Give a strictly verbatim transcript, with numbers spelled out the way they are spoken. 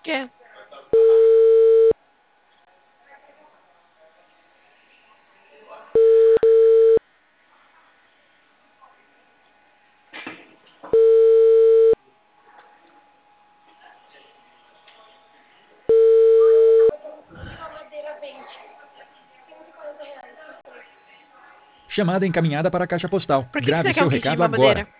Quê? Chamada encaminhada para a caixa postal. Por que que Grave você quer seu um kit de recado agora. mamadeira?